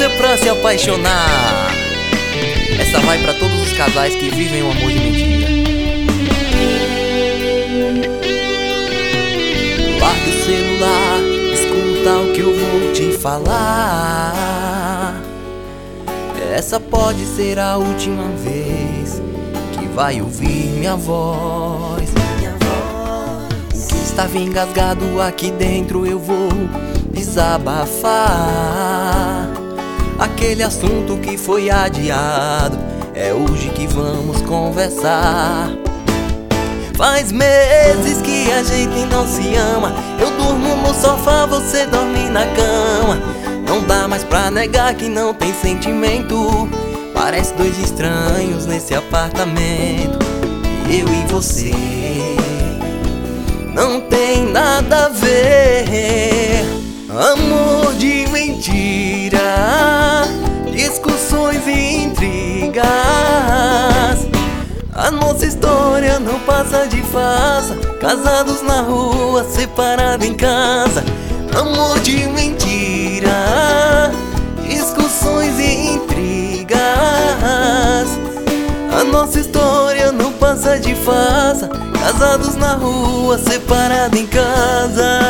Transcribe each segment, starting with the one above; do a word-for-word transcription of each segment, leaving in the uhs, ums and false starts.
pra se apaixonar. Essa vai pra todos os casais que vivem um amor de mentira. Larga o celular, escuta o que eu vou te falar. Essa pode ser a última vez que vai ouvir minha voz. O que estava engasgado aqui dentro eu vou desabafar. Aquele assunto que foi adiado, é hoje que vamos conversar. Faz meses que a gente não se ama. Eu durmo no sofá, você dorme na cama. Não dá mais pra negar que não tem sentimento. Parece dois estranhos nesse apartamento. Eu e você não tem nada a ver. Amor de mentira, discussões e intrigas. A nossa história não passa de farsa. Casados na rua, separados em casa. Amor de mentira, discussões e intrigas. A nossa história não passa de farsa. Casados na rua, separados em casa.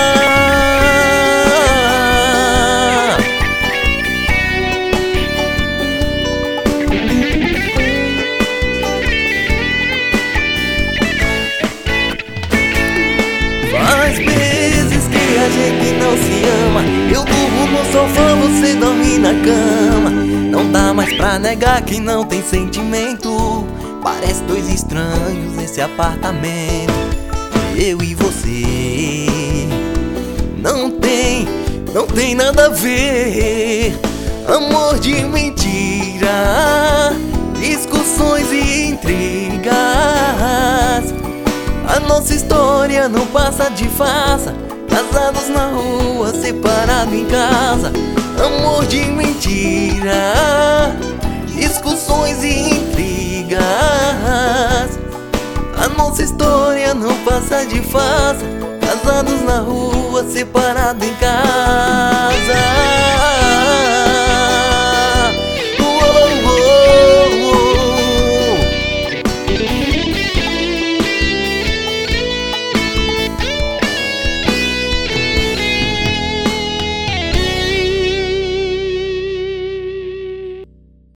Faz meses que a gente não se ama. Eu durmo no sofá, você dorme na cama. Não dá mais pra negar que não tem sentimento. Parece dois estranhos nesse apartamento. Eu e você não tem, não tem nada a ver. Amor de mentira, discussões e intrigas. A nossa história não passa de farsa. Casados na rua, separados em casa. Amor de mentira, discussões e intrigas. A nossa história não passa de farsa. Casados na rua, separados em casa.